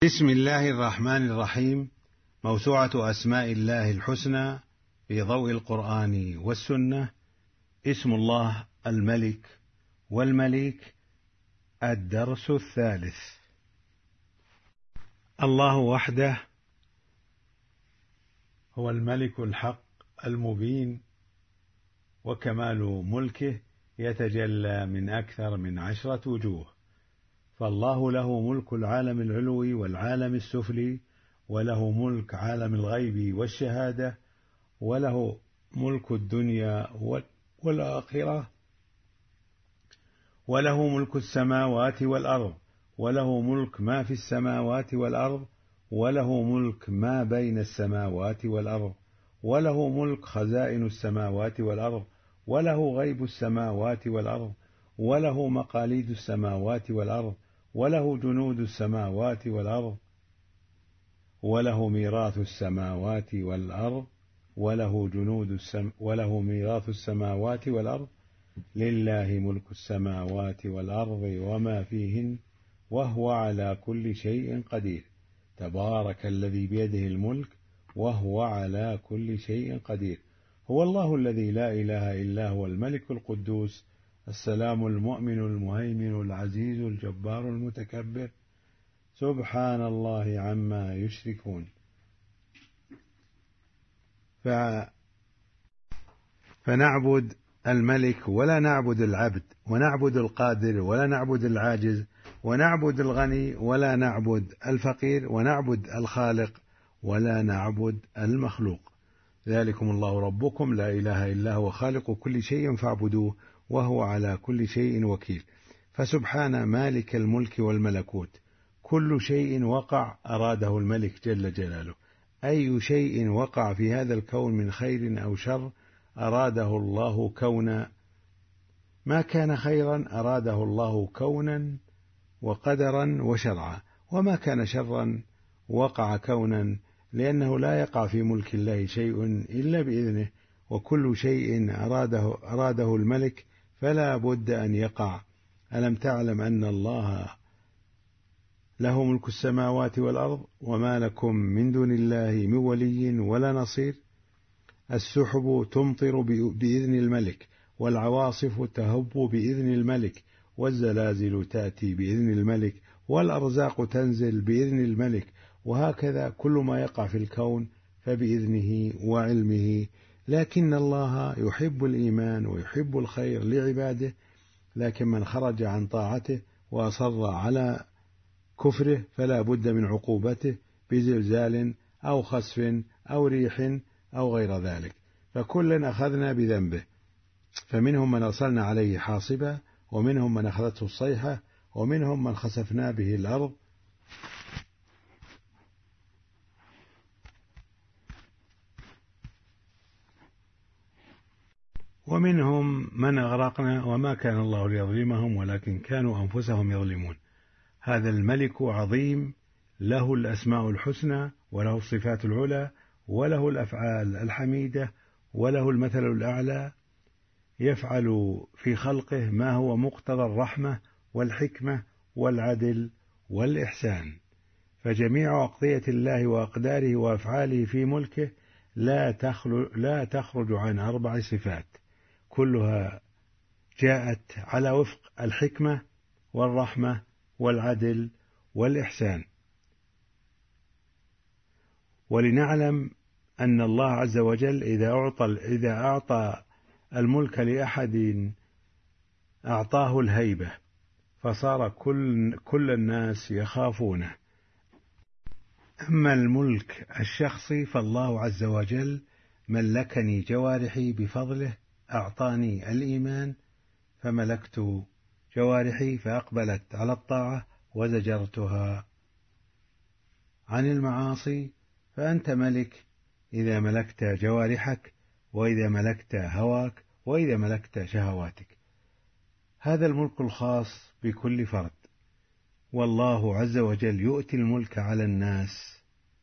بسم الله الرحمن الرحيم. موسوعة أسماء الله الحسنى في ضوء القرآن والسنة. اسم الله الملك والمليك. الدرس الثالث. الله وحده هو الملك الحق المبين، وكمال ملكه يتجلى من أكثر من 10 وجوه، فالله له ملك العالم العلوي والعالم السفلي، وله ملك عالم الغيب والشهادة، وله ملك الدنيا والآخرة، وله ملك السماوات والأرض، وله ملك ما في السماوات والأرض، وله ملك ما بين السماوات والأرض، وله ملك خزائن السماوات والأرض، وله غيب السماوات والأرض، وله مقاليد السماوات والأرض، وله جنود السماوات والأرض، وله ميراث السماوات والأرض، وله ميراث السماوات والأرض. لله ملك السماوات والأرض وما فيهن، وهو على كل شيء قدير. تبارك الذي بيده الملك وهو على كل شيء قدير. هو الله الذي لا إله إلا هو الملك القدوس السلام المؤمن المهيمن العزيز الجبار المتكبر، سبحان الله عما يشركون. فنعبد الملك ولا نعبد العبد، ونعبد القادر ولا نعبد العاجز، ونعبد الغني ولا نعبد الفقير، ونعبد الخالق ولا نعبد المخلوق. ذلكم الله ربكم لا إله إلا هو خالق كل شيء فاعبدوه وهو على كل شيء وكيل. فسبحان مالك الملك والملكوت. كل شيء وقع أراده الملك جل جلاله. أي شيء وقع في هذا الكون من خير أو شر أراده الله كونا. ما كان خيرا أراده الله كونا وقدرا وشرعا، وما كان شرا وقع كونا، لأنه لا يقع في ملك الله شيء إلا بإذنه، وكل شيء أراده الملك فلا بد أن يقع. ألم تعلم أن الله له ملك السماوات والأرض وما لكم من دون الله من ولي ولا نصير. السحب تمطر بإذن الملك، والعواصف تهب بإذن الملك، والزلازل تأتي بإذن الملك، والأرزاق تنزل بإذن الملك، وهكذا كل ما يقع في الكون فبإذنه وعلمه. لكن الله يحب الإيمان ويحب الخير لعباده، لكن من خرج عن طاعته وأصر على كفره فلا بد من عقوبته بزلزال أو خسف أو ريح أو غير ذلك. فكلا أخذنا بذنبه، فمنهم من أرسلنا عليه حاصبا، ومنهم من أخذته الصيحة، ومنهم من خسفنا به الأرض، ومنهم من أغرقنا، وما كان الله ليظلمهم ولكن كانوا أنفسهم يظلمون. هذا الملك عظيم، له الأسماء الحسنى، وله الصفات العلى، وله الأفعال الحميدة، وله المثل الأعلى. يفعل في خلقه ما هو مقتضى الرحمة والحكمة والعدل والإحسان. فجميع أقضية الله وأقداره وأفعاله في ملكه لا تخرج عن 4 صفات، كلها جاءت على وفق الحكمة والرحمة والعدل والإحسان. ولنعلم أن الله عز وجل إذا أعطى الملك لأحد أعطاه الهيبة، فصار كل الناس يخافونه. أما الملك الشخصي فالله عز وجل ملكني جوارحي بفضله، أعطاني الإيمان فملكت جوارحي فأقبلت على الطاعة وزجرتها عن المعاصي. فأنت ملك إذا ملكت جوارحك، وإذا ملكت هواك، وإذا ملكت شهواتك. هذا الملك الخاص بكل فرد، والله عز وجل يؤتي الملك على الناس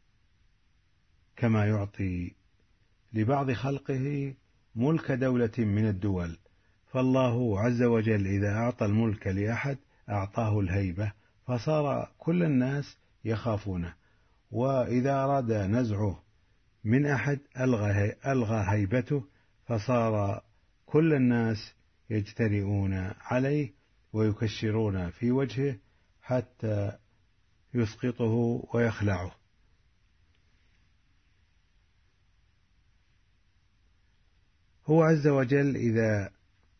كما يعطي لبعض خلقه ملك دولة من الدول. فالله عز وجل إذا أعطى الملك لأحد أعطاه الهيبة، فصار كل الناس يخافونه، وإذا أراد نزعه من أحد ألغى هيبته، فصار كل الناس يجترئون عليه ويكشرون في وجهه حتى يسقطه ويخلعه. هو عز وجل إذا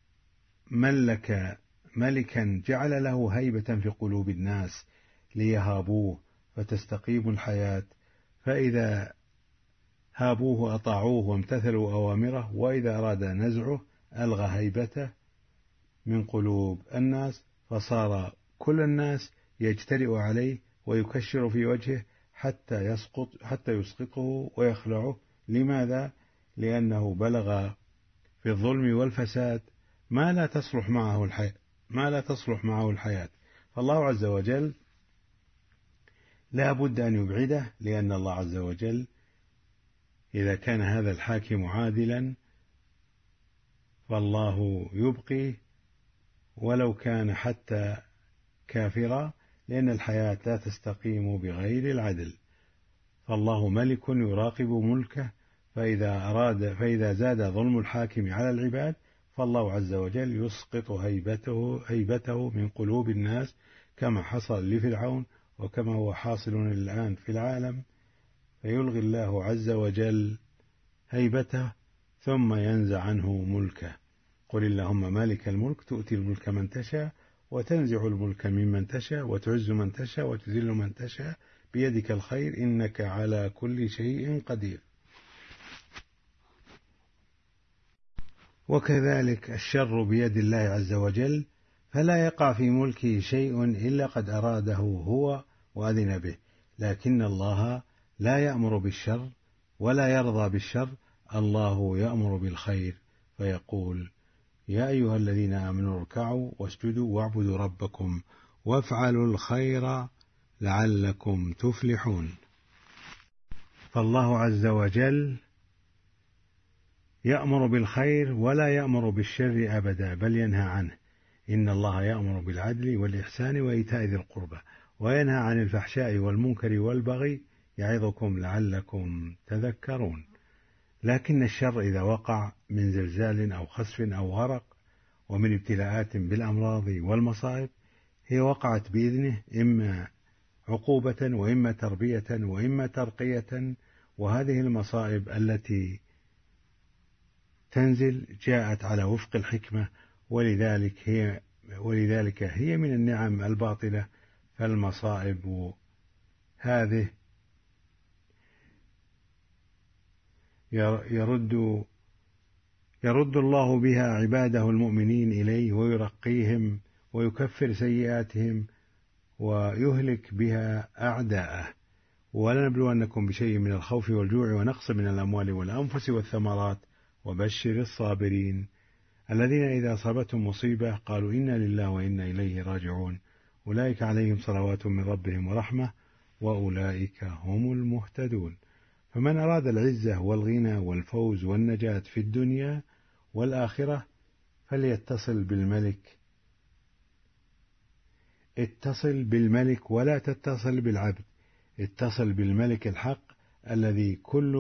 ملك ملكا جعل له هيبة في قلوب الناس ليهابوه فتستقيم الحياة، فإذا هابوه أطاعوه وامتثلوا أوامره، وإذا أراد نزعه ألغى هيبته من قلوب الناس، فصار كل الناس يجترئ عليه ويكشر في وجهه حتى يسقطه ويخلعه. لماذا؟ لأنه بلغ في الظلم والفساد ما لا تصلح معه الحياة. فالله عز وجل لا بد أن يبعده، لأن الله عز وجل إذا كان هذا الحاكم عادلا فالله يبقي ولو كان حتى كافرا، لأن الحياة لا تستقيم بغير العدل. فالله ملك يراقب ملكه، فإذا زاد ظلم الحاكم على العباد فالله عز وجل يسقط هيبته من قلوب الناس، كما حصل لفرعون وكما هو حاصل الآن في العالم، فيلغي الله عز وجل هيبته ثم ينزع عنه ملكه. قل اللهم مالك الملك تؤتي الملك من تشاء وتنزع الملك ممن تشاء وتعز من تشاء وتذل من تشاء بيدك الخير إنك على كل شيء قدير. وكذلك الشر بيد الله عز وجل، فلا يقع في ملكه شيء إلا قد أراده هو وأذن به، لكن الله لا يأمر بالشر ولا يرضى بالشر، الله يأمر بالخير فيقول يا أيها الذين آمنوا اركعوا واسجدوا واعبدوا ربكم وافعلوا الخير لعلكم تفلحون. فالله عز وجل يأمر بالخير ولا يأمر بالشر أبدا، بل ينهى عنه. إن الله يأمر بالعدل والإحسان وإيتاء ذي القربى وينهى عن الفحشاء والمنكر والبغي يعظكم لعلكم تذكرون. لكن الشر إذا وقع من زلزال أو خسف أو غرق ومن ابتلاءات بالأمراض والمصائب، هي وقعت بإذنه، إما عقوبة وإما تربية وإما ترقية، وهذه المصائب التي تنزل جاءت على وفق الحكمة، ولذلك هي من النعم الباطلة. فالمصائب هذه يرد الله بها عباده المؤمنين إليه ويرقيهم ويكفر سيئاتهم ويهلك بها أعداءه. ولنبلونكم بشيء من الخوف والجوع ونقص من الأموال والأنفس والثمرات وبشر الصابرين الذين إذا أصابتهم مصيبة قالوا إنا لله وإنا إليه راجعون أولئك عليهم صلوات من ربهم ورحمة وأولئك هم المهتدون. فمن أراد العزة والغنى والفوز والنجاة في الدنيا والآخرة فليتصل بالملك. اتصل بالملك ولا تتصل بالعبد، اتصل بالملك الحق الذي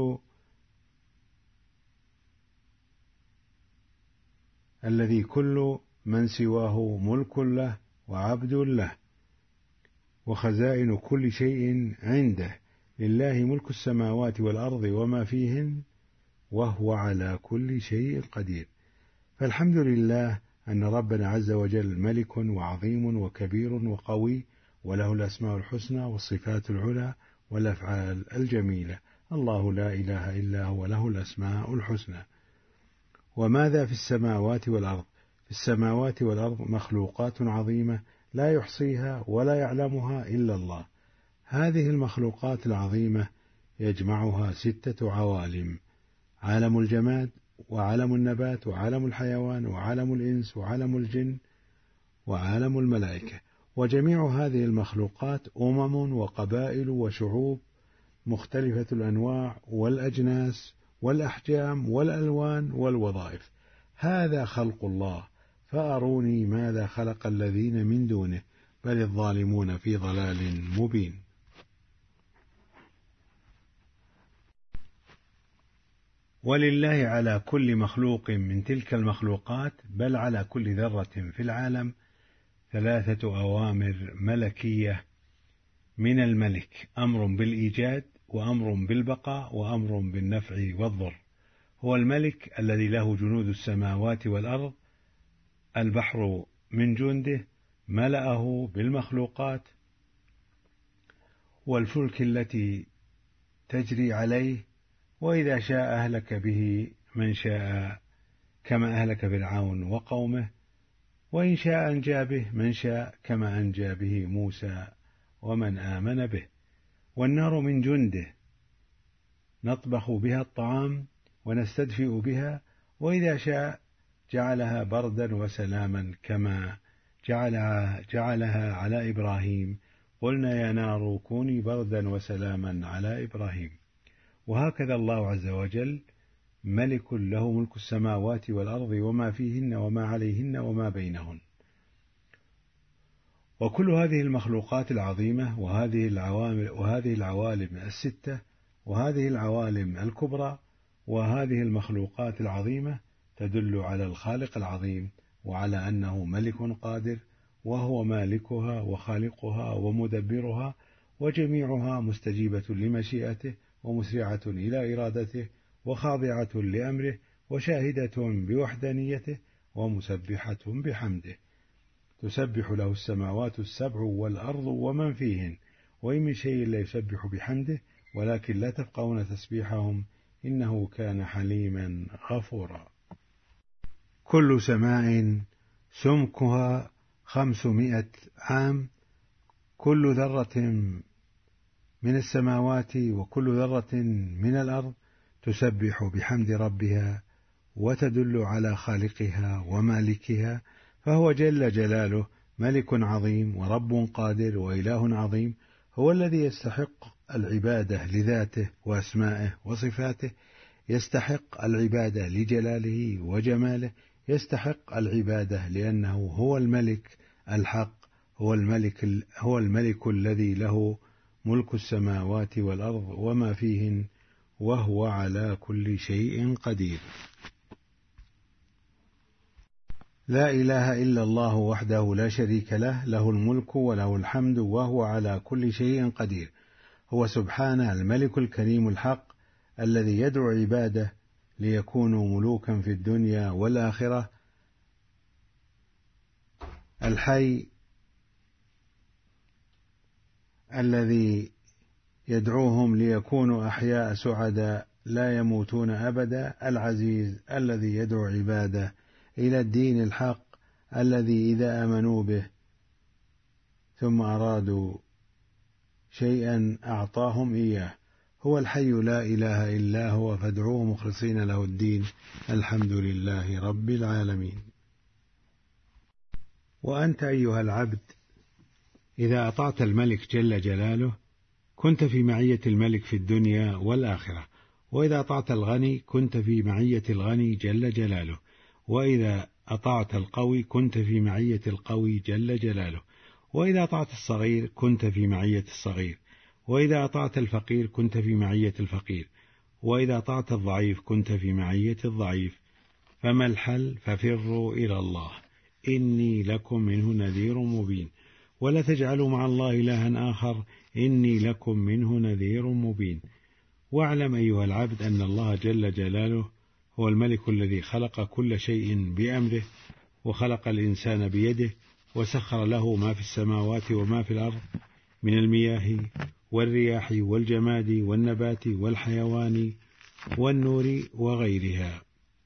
كل من سواه ملك له وعبد له، وخزائن كل شيء عنده، لله ملك السماوات والأرض وما فيهن وهو على كل شيء قدير. فالحمد لله أن ربنا عز وجل ملك وعظيم وكبير وقوي، وله الأسماء الحسنى والصفات العلى والأفعال الجميلة. الله لا إله إلا هو له الأسماء الحسنى. وماذا في السماوات والأرض؟ في السماوات والأرض مخلوقات عظيمة لا يحصيها ولا يعلمها إلا الله. هذه المخلوقات العظيمة يجمعها 6 عوالم: عالم الجماد وعالم النبات وعالم الحيوان وعالم الإنس وعالم الجن وعالم الملائكة. وجميع هذه المخلوقات وقبائل وشعوب مختلفة الأنواع والأجناس والأحجام والألوان والوظائف. هذا خلق الله، فأروني ماذا خلق الذين من دونه، بل الظالمون في ضلال مبين. ولله على كل مخلوق من تلك المخلوقات، بل على كل ذرة في العالم، 3 أوامر ملكية من الملك: أمر بالإيجاد، وأمر بالبقاء، وأمر بالنفع والضر. هو الملك الذي له جنود السماوات والأرض، البحر من جنده ملأه بالمخلوقات، والفلك التي تجري عليه، وإذا شاء أهلك به من شاء كما أهلك فرعون وقومه، وإن شاء أنجى به من شاء كما أنجى به موسى ومن آمن به. والنار من جنده نطبخ بها الطعام ونستدفئ بها، وإذا شاء جعلها بردا وسلاما كما جعلها على إبراهيم، قلنا يا نار كوني بردا وسلاما على إبراهيم. وهكذا الله عز وجل ملك له ملك السماوات والأرض وما فيهن وما عليهن وما بينهن. وكل هذه المخلوقات العظيمة وهذه العوالم الستة وهذه العوالم الكبرى وهذه المخلوقات العظيمة تدل على الخالق العظيم، وعلى أنه ملك قادر، وهو مالكها وخالقها ومدبرها، وجميعها مستجيبة لمشيئته ومسرعة إلى إرادته وخاضعة لأمره وشاهدة بوحدانيته ومسبحة بحمده. تسبح له السماوات السبع والأرض ومن فيهن، وإن من شيء لا يسبح بحمده ولكن لا تفقهون تسبيحهم إنه كان حليما غفورا. كل سماء سمكها 500 عام، كل ذرة من السماوات وكل ذرة من الأرض تسبح بحمد ربها وتدل على خالقها ومالكها، فهو جل جلاله ملك عظيم ورب قادر وإله عظيم، هو الذي يستحق العبادة لذاته وأسمائه وصفاته، يستحق العبادة لجلاله وجماله، يستحق العبادة لأنه هو الملك الحق، هو الملك الذي له ملك السماوات والأرض وما فيهن، وهو على كل شيء قدير. لا إله إلا الله وحده لا شريك له، له الملك وله الحمد وهو على كل شيء قدير. هو سبحانه الملك الكريم الحق الذي يدعو عباده ليكونوا ملوكا في الدنيا والآخرة، الحي الذي يدعوهم ليكونوا أحياء سعداء لا يموتون أبدا، العزيز الذي يدعو عباده إلى الدين الحق الذي إذا آمنوا به ثم أرادوا شيئا أعطاهم إياه. هو الحي لا إله إلا هو فادعوه مخلصين له الدين، الحمد لله رب العالمين. وأنت أيها العبد إذا أطعت الملك جل جلاله كنت في معية الملك في الدنيا والآخرة، وإذا أطعت الغني كنت في معية الغني جل جلاله، وإذا أطعت القوي كنت في معية القوي جل جلاله، وإذا أطعت الصغير كنت في معية الصغير، وإذا أطعت الفقير كنت في معية الفقير، وإذا أطعت الضعيف كنت في معية الضعيف. فما الحل؟ ففروا إلى الله إني لكم منه نذير مبين، ولا تجعلوا مع الله إلها آخر إني لكم منه نذير مبين. واعلم أيها العبد أن الله جل جلاله هو الملك الذي خلق كل شيء بأمره، وخلق الإنسان بيده، وسخر له ما في السماوات وما في الأرض من المياه والرياح والجماد والنبات والحيوان والنور وغيرها،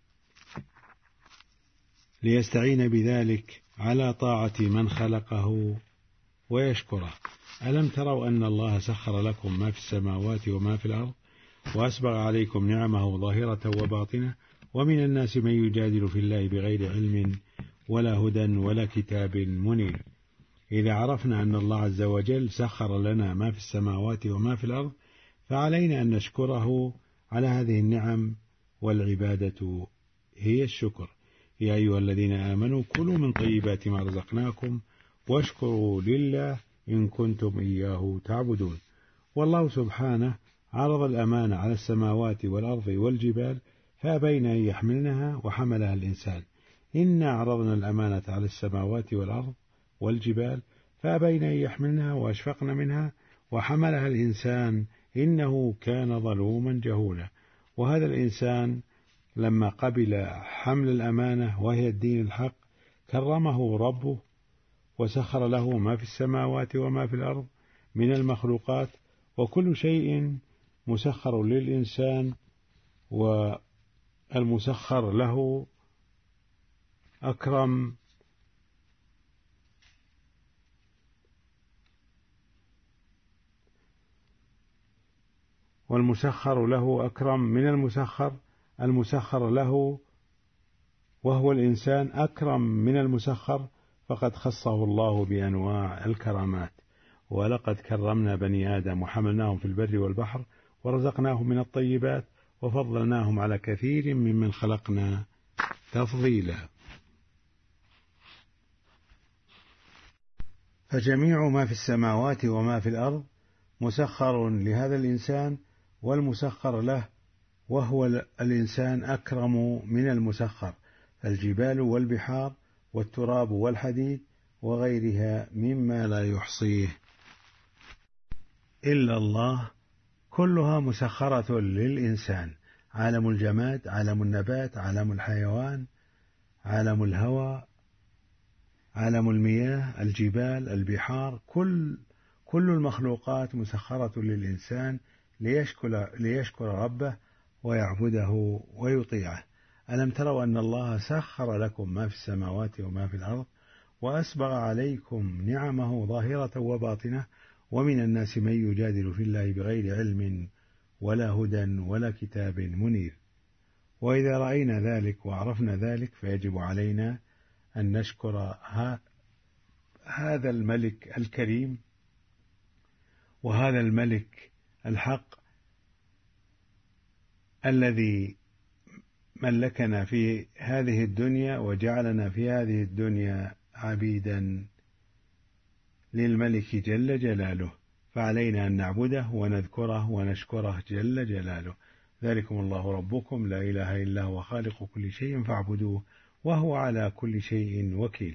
ليستعين بذلك على طاعة من خلقه ويشكره. ألم تروا أن الله سخر لكم ما في السماوات وما في الأرض وأسبغ عليكم نعمه ظاهرة وباطنة، ومن الناس من يجادل في الله بغير علم ولا هدى ولا كتاب منير. إذا عرفنا أن الله عز وجل سخر لنا ما في السماوات وما في الأرض فعلينا أن نشكره على هذه النعم، والعبادة هي الشكر. يا أيها الذين آمنوا كلوا من طيبات ما رزقناكم واشكروا لله إن كنتم إياه تعبدون. والله سبحانه عرض الأمانة على السماوات والأرض والجبال فأبين أن يحملنها وحملها الإنسان. إنا عرضنا الأمانة على السماوات والأرض والجبال فأبين أن يحملنها وأشفقن منها وحملها الإنسان إنه كان ظلوما جهولا. وهذا الإنسان لما قبل حمل الأمانة وهي الدين الحق كرمه ربه وسخر له ما في السماوات وما في الأرض من المخلوقات، وكل شيء مسخر للإنسان، والمسخر له أكرم من المسخر له وهو الإنسان أكرم من المسخر، فقد خصه الله بأنواع الكرامات. ولقد كرمنا بني آدم وحملناهم في البر والبحر ورزقناهم من الطيبات وفضلناهم على كثير ممن خلقنا تفضيلا. فجميع ما في السماوات وما في الأرض مسخر لهذا الإنسان، والمسخر له وهو الإنسان أكرم من المسخر، الجبال والبحار والتراب والحديد وغيرها مما لا يحصيه إلا الله، كلها مسخرة للإنسان. عالم الجماد، عالم النبات، عالم الحيوان، عالم الهواء، عالم المياه، الجبال، البحار، كل المخلوقات مسخرة للإنسان ليشكر ربه ويعبده ويطيعه. ألم تروا أن الله سخر لكم ما في السماوات وما في الأرض وأسبغ عليكم نعمه ظاهرة وباطنة، ومن الناس من يجادل في الله بغير علم ولا هدى ولا كتاب منير. وإذا رأينا ذلك وعرفنا ذلك فيجب علينا أن نشكر هذا الملك الكريم وهذا الملك الحق الذي ملكنا في هذه الدنيا وجعلنا في هذه الدنيا عبيدا للملك جل جلاله، فعلينا أن نعبده ونذكره ونشكره جل جلاله. ذلكم الله ربكم لا إله إلا هو خالق كل شيء فاعبدوه وهو على كل شيء وكيل.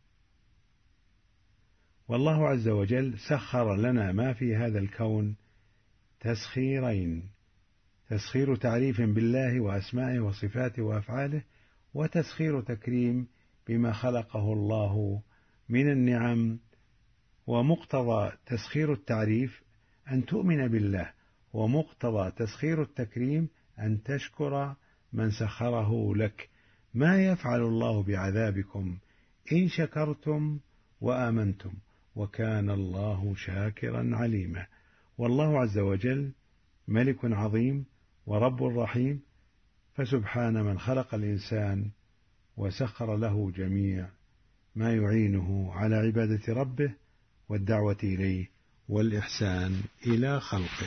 والله عز وجل سخر لنا ما في هذا الكون تسخيرين: تسخير تعريف بالله وأسمائه وصفاته وأفعاله، وتسخير تكريم بما خلقه الله من النعم. ومقتضى تسخير التعريف أن تؤمن بالله، ومقتضى تسخير التكريم أن تشكر من سخره لك. ما يفعل الله بعذابكم إن شكرتم وآمنتم وكان الله شاكرا عليما. والله عز وجل ملك عظيم ورب رحيم، فسبحان من خلق الإنسان وسخر له جميع ما يعينه على عبادة ربه والدعوة إليه والإحسان إلى خلقه.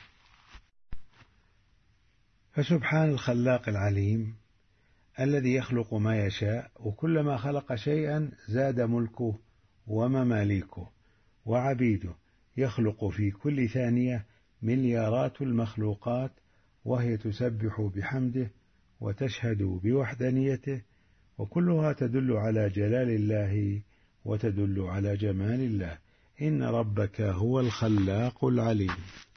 فسبحان الخلاق العليم الذي يخلق ما يشاء، وكلما خلق شيئا زاد ملكه ومماليكه وعبيده، يخلق في كل ثانية مليارات المخلوقات، وهي تسبح بحمده وتشهد بوحدانيته، وكلها تدل على جلال الله وتدل على جمال الله. إن ربك هو الخلاق العليم.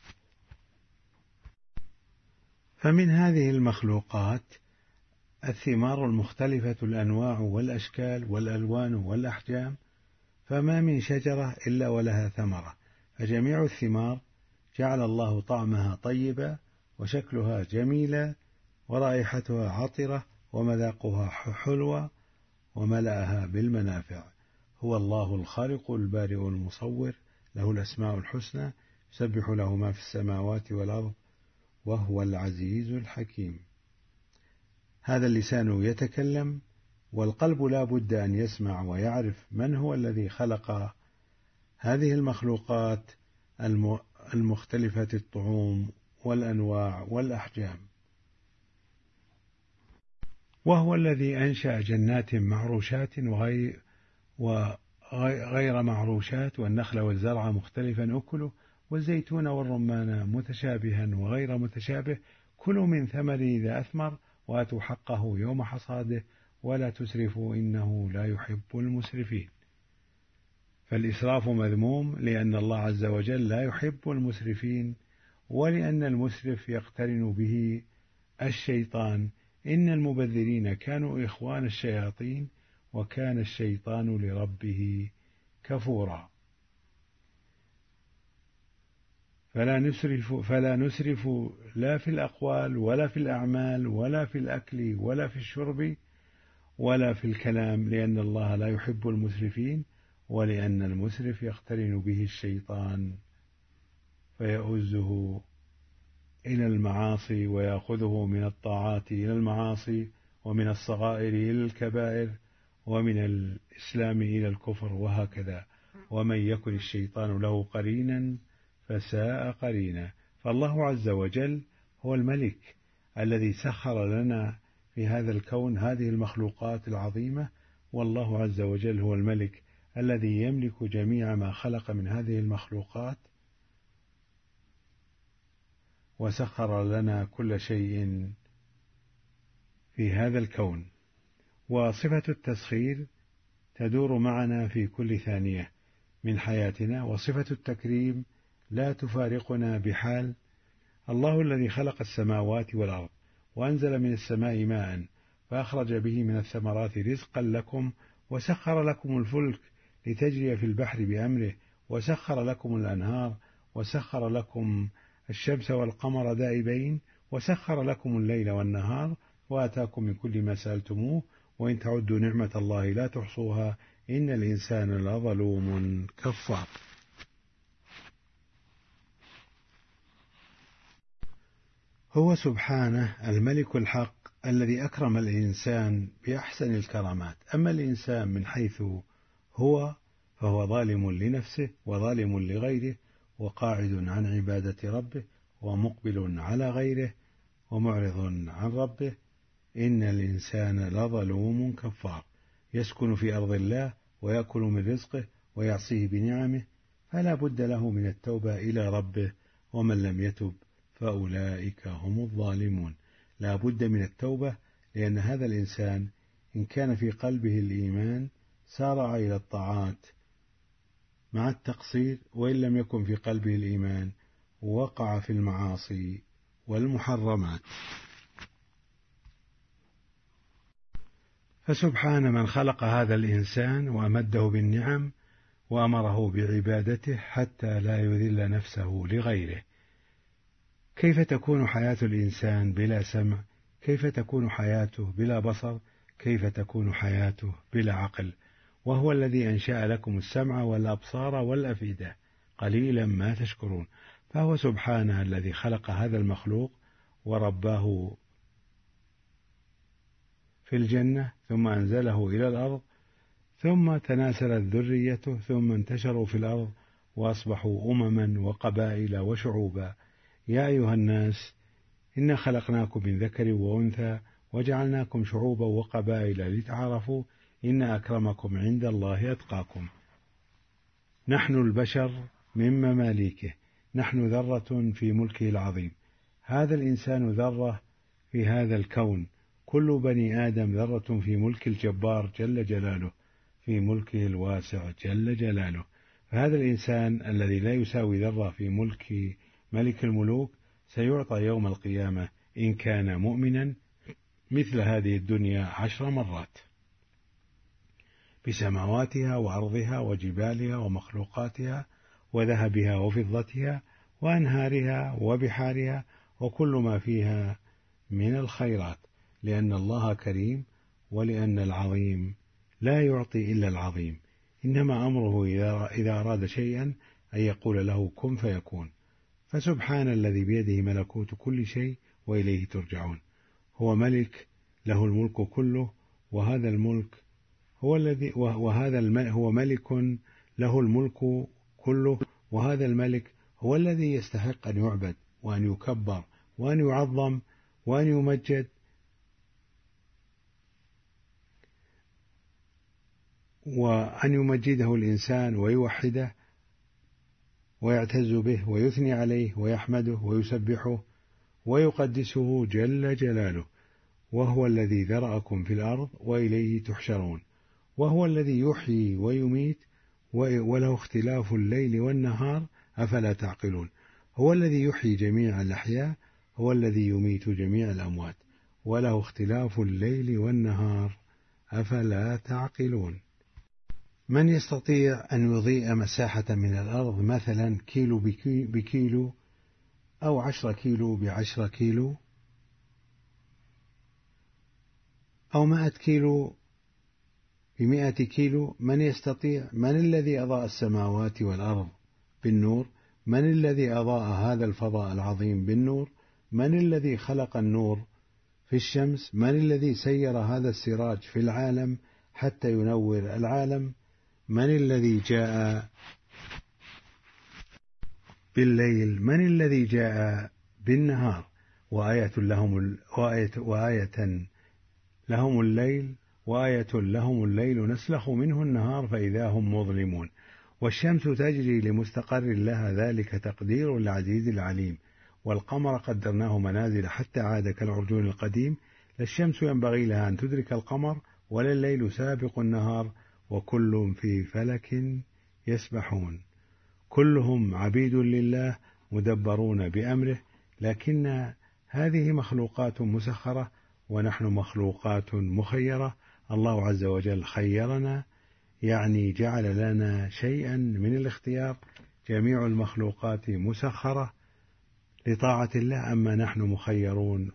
فمن هذه المخلوقات الثمار المختلفة الأنواع والأشكال والألوان والأحجام، فما من شجرة إلا ولها ثمرة، فجميع الثمار جعل الله طعمها طيبا وشكلها جميلا ورائحتها عطرة ومذاقها حلوة وملأها بالمنافع. هو الله الخالق البارئ المصور، له الأسماء الحسنى، يسبح له ما في السماوات والأرض وهو العزيز الحكيم. هذا اللسان يتكلم، والقلب لا بد أن يسمع ويعرف من هو الذي خلق هذه المخلوقات المختلفة الطعوم والأنواع والأحجام. وهو الذي أنشأ جنات معروشات وغير معروشات، والنخل والزرع مختلفا أكله، والزيتون والرمان متشابها وغير متشابه، كلوا من ثمره إذا أثمر وآتوا حقه يوم حصاده ولا تسرفوا إنه لا يحب المسرفين. فالإسراف مذموم لأن الله عز وجل لا يحب المسرفين، ولأن المسرف يقترن به الشيطان. إن المبذرين كانوا إخوان الشياطين وكان الشيطان لربه كفورا. فلا نسرف لا في الأقوال ولا في الأعمال ولا في الأكل ولا في الشرب ولا في الكلام، لأن الله لا يحب المسرفين، ولأن المسرف يقترن به الشيطان فيؤزه إلى المعاصي ويأخذه من الطاعات إلى المعاصي، ومن الصغائر إلى الكبائر، ومن الإسلام إلى الكفر، وهكذا. ومن يكن الشيطان له قرينا فساء قرينا. فالله عز وجل هو الملك الذي سخر لنا في هذا الكون هذه المخلوقات العظيمة، والله عز وجل هو الملك الذي يملك جميع ما خلق من هذه المخلوقات، وسخر لنا كل شيء في هذا الكون. وصفة التسخير تدور معنا في كل ثانية من حياتنا، وصفة التكريم لا تفارقنا بحال. الله الذي خلق السماوات والأرض وأنزل من السماء ماء فأخرج به من الثمرات رزقا لكم، وسخر لكم الفلك لتجري في البحر بأمره، وسخر لكم الأنهار، وسخر لكم الشمس والقمر دائبين، وسخر لكم الليل والنهار، وآتاكم من كل ما سألتموه، وإن تعدوا نعمة الله لا تحصوها إن الإنسان لظلوم كفار. هو سبحانه الملك الحق الذي أكرم الإنسان بأحسن الكرامات. أما الإنسان من حيث هو فهو ظالم لنفسه وظالم لغيره، وقاعد عن عبادة ربه، ومقبل على غيره، ومعرض عن ربه. إن الإنسان لظلوم كفار، يسكن في أرض الله ويأكل من رزقه ويعصيه بنعمه، فلا بد له من التوبة إلى ربه، ومن لم يتب فأولئك هم الظالمون. لا بد من التوبة، لأن هذا الإنسان إن كان في قلبه الإيمان سارع إلى الطاعات مع التقصير، وإن لم يكن في قلبه الإيمان وقع في المعاصي والمحرمات. فسبحان من خلق هذا الإنسان وأمده بالنعم وأمره بعبادته حتى لا يذل نفسه لغيره. كيف تكون حياة الإنسان بلا سمع؟ كيف تكون حياته بلا بصر؟ كيف تكون حياته بلا عقل؟ وهو الذي أنشأ لكم السمع والأبصار والأفئدة، قليلا ما تشكرون. فهو سبحانه الذي خلق هذا المخلوق ورباه في الجنة، ثم أنزله إلى الأرض، ثم تناسلت ذريته، ثم انتشروا في الأرض وأصبحوا أمما وقبائل وشعوبا. يا أيها الناس إنا خلقناكم من ذكر وأنثى وجعلناكم شعوبا وقبائل لتعارفوا إن أكرمكم عند الله أتقاكم. نحن البشر من مماليكه، نحن ذرة في ملكه العظيم. هذا الإنسان ذرة في هذا الكون، كل بني آدم ذرة في ملك الجبار جل جلاله، في ملكه الواسع جل جلاله. فهذا الإنسان الذي لا يساوي ذرة في ملك ملك الملوك سيعطى يوم القيامة إن كان مؤمنا مثل هذه الدنيا 10 مرات، بسماواتها وأرضها وجبالها ومخلوقاتها وذهبها وفضتها وأنهارها وبحارها وكل ما فيها من الخيرات، لأن الله كريم، ولأن العظيم لا يعطي إلا العظيم. إنما أمره إذا أراد شيئا أن يقول له كن فيكون. فسبحان الذي بيده ملكوت كل شيء وإليه ترجعون. هو ملك له الملك كله، وهذا الملك هو الذي هو ملك له الملك كله، وهذا الملك هو الذي يستحق أن يعبد وأن يكبر وأن يعظم وأن يمجد، وأن يمجده الإنسان ويوحده ويعتز به ويثني عليه ويحمده ويسبحه ويقدسه جل جلاله. وهو الذي ذرأكم في الأرض وإليه تحشرون، وهو الذي يحيي ويميت وله اختلاف الليل والنهار أفلا تعقلون. هو الذي يحيي جميع الأحياء، هو الذي يميت جميع الأموات، وله اختلاف الليل والنهار أفلا تعقلون. من يستطيع أن يضيء مساحة من الأرض مثلا كيلو بكيلو أو 10 كيلو ب10 كيلو أو 100 كيلو ب100 كيلو؟ من يستطيع؟ من الذي أضاء السماوات والأرض بالنور؟ من الذي أضاء هذا الفضاء العظيم بالنور؟ من الذي خلق النور في الشمس؟ من الذي سير هذا السراج في العالم حتى ينور العالم؟ من الذي جاء بالليل؟ من الذي جاء بالنهار؟ وآية لهم الليل وآية لهم الليل نسلخ منه النهار فإذا هم مظلمون. والشمس تجري لمستقر لها ذلك تقدير العزيز العليم. والقمر قدرناه منازل حتى عاد كالعرجون القديم. لا الشمس ينبغي لها أن تدرك القمر ولا الليل سابق النهار وكل في فلك يسبحون. كلهم عبيد لله مدبرون بأمره، لكن هذه مخلوقات مسخرة ونحن مخلوقات مخيرة. الله عز وجل خيرنا، يعني جعل لنا شيئا من الاختيار. جميع المخلوقات مسخرة لطاعة الله، أما نحن مخيرون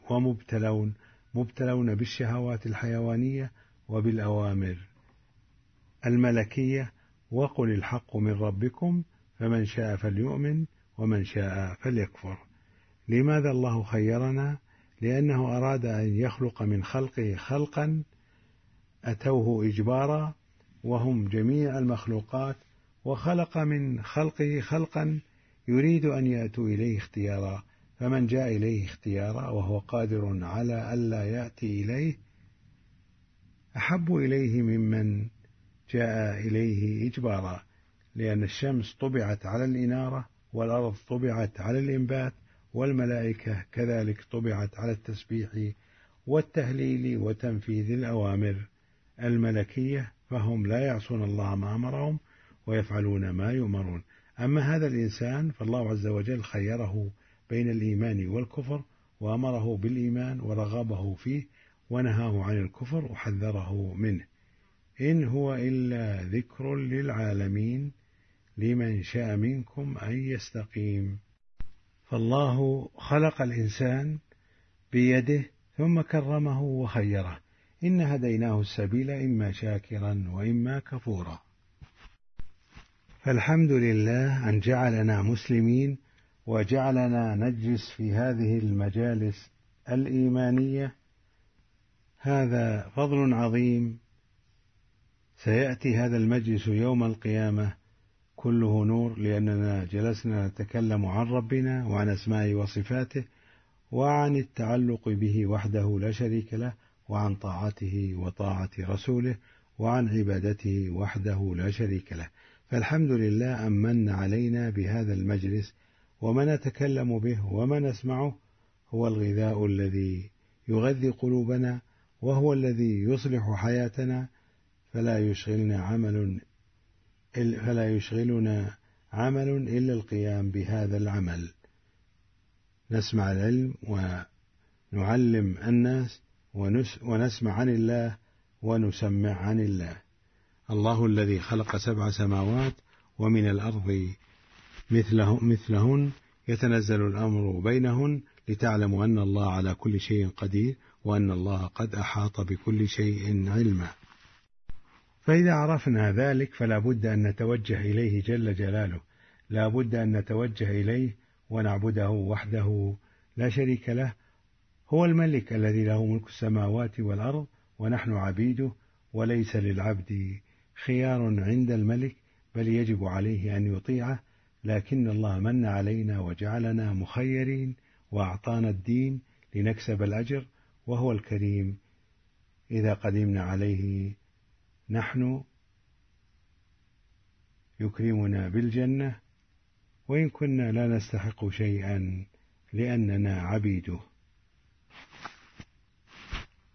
ومبتلون بالشهوات الحيوانية وبالأوامر الملكية. وقل الحق من ربكم فمن شاء فليؤمن ومن شاء فليكفر. لماذا الله خيرنا؟ لأنه أراد أن يخلق من خلقه خلقا أتوه إجبارا وهم جميع المخلوقات، وخلق من خلقه خلقا يريد أن يأتوا إليه اختيارا، فمن جاء إليه اختيارا وهو قادر على ألا يأتي إليه أحب إليه ممن جاء إليه إجبارا. لأن الشمس طبعت على الإنارة، والأرض طبعت على الإنبات، والملائكة كذلك طبعت على التسبيح والتهليل وتنفيذ الأوامر الملكية، فهم لا يعصون الله ما أمرهم ويفعلون ما يؤمرون. أما هذا الإنسان فالله عز وجل خيره بين الإيمان والكفر، وأمره بالإيمان ورغبه فيه، ونهاه عن الكفر وحذره منه. إن هو إلا ذكر للعالمين لمن شاء منكم أن يستقيم. فالله خلق الإنسان بيده ثم كرمه وخيره. إن هديناه السبيل إما شاكرا وإما كفورا. فالحمد لله أن جعلنا مسلمين وجعلنا نجلس في هذه المجالس الإيمانية. هذا فضل عظيم. سيأتي هذا المجلس يوم القيامة كله نور، لأننا جلسنا نتكلم عن ربنا وعن أسمائه وصفاته وعن التعلق به وحده لا شريك له، وعن طاعته وطاعة رسوله، وعن عبادته وحده لا شريك له. فالحمد لله أمن علينا بهذا المجلس، وما نتكلم به وما نسمعه هو الغذاء الذي يغذي قلوبنا، وهو الذي يصلح حياتنا. فلا يشغلنا عمل إلا القيام بهذا العمل. نسمع العلم ونعلم الناس ونسمع عن الله ونسمع عن الله. الله الذي خلق 7 سماوات ومن الأرض مثلهن يتنزل الأمر بينهن لتعلموا أن الله على كل شيء قدير وأن الله قد أحاط بكل شيء علما. فإذا عرفنا ذلك فلا بد أن نتوجه إليه جل جلاله، لا بد أن نتوجه إليه ونعبده وحده لا شريك له. هو الملك الذي له ملك السماوات والأرض ونحن عبيده، وليس للعبد خيار عند الملك، بل يجب عليه أن يطيعه. لكن الله من علينا وجعلنا مخيرين وأعطانا الدين لنكسب الأجر، وهو الكريم. إذا قدمنا عليه نحن يكرمنا بالجنة، وإن كنا لا نستحق شيئا لأننا عبيده.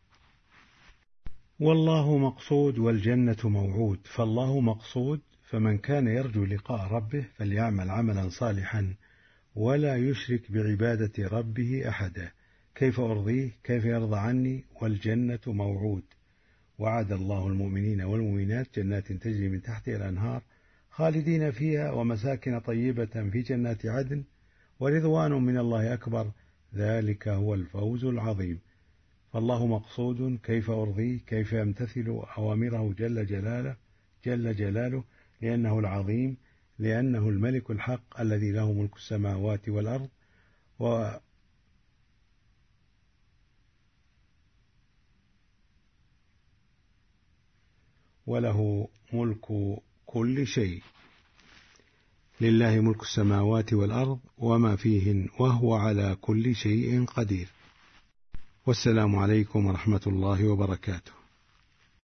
والله مقصود والجنة موعود، فالله مقصود، فمن كان يرجو لقاء ربه فليعمل عملا صالحا ولا يشرك بعبادة ربه أحدا. كيف أرضيه؟ كيف يرضى عني؟ والجنة موعود، وعد الله المؤمنين والمؤمنات جنات تجري من تحتها الأنهار خالدين فيها ومساكن طيبة في جنات عدن ورضوان من الله أكبر، ذلك هو الفوز العظيم. فالله مقصود، كيف أرضيه؟ كيف يمتثل أوامره جل جلاله لأنه العظيم، لأنه الملك الحق الذي له ملك السماوات والأرض وله ملك كل شيء. لله ملك السماوات والأرض وما فيهن وهو على كل شيء قدير. والسلام عليكم ورحمة الله وبركاته.